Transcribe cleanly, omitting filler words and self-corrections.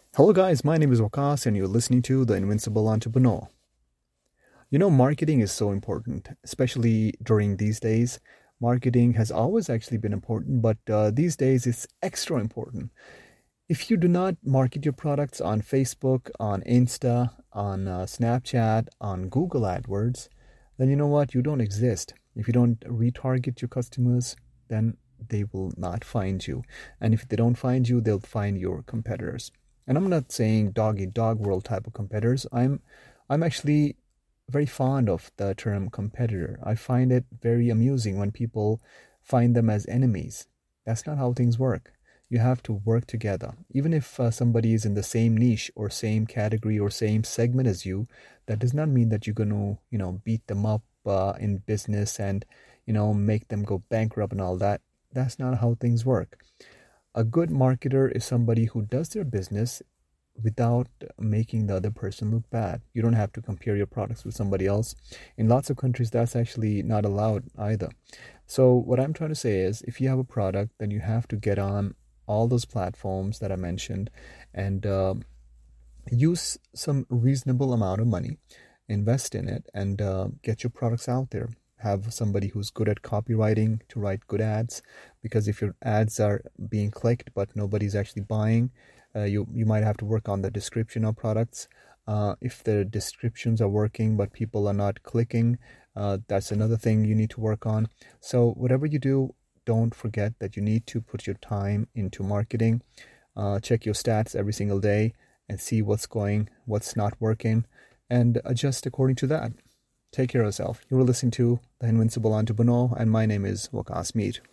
Hello, guys. My name is Wakas, and you're listening to The Invincible Entrepreneur. Marketing is so important, especially during these days. Marketing has always actually been important, but these days it's extra important. If you do not market your products on Facebook, on Insta, on Snapchat, on Google AdWords, then you know what? You don't exist. If you don't retarget your customers, then they will not find you. And if they don't find you, they'll find your competitors. And I'm not saying dog eat dog world type of competitors. I'm actually very fond of the term competitor. I find it very amusing when people find them as enemies. That's not how things work. You have to work together. Even if somebody is in the same niche or same category or same segment as you, that does not mean that you're going to, beat them up in business and, make them go bankrupt and all that. That's not how things work. A good marketer is somebody who does their business without making the other person look bad. You don't have to compare your products with somebody else. In lots of countries, that's actually not allowed either. So what I'm trying to say is, if you have a product, then you have to get on all those platforms that I mentioned and use some reasonable amount of money, invest in it, and get your products out there. Have somebody who's good at copywriting to write good ads, because if your ads are being clicked but nobody's actually buying, you might have to work on the description of products. If the descriptions are working but people are not clicking, that's another thing you need to work on. So whatever you do, don't forget that you need to put your time into marketing. Check your stats every single day and see what's not working, and adjust according to that. Take care of yourself. You are listening to The Invincible Entrepreneur, and my name is Wakas Mead.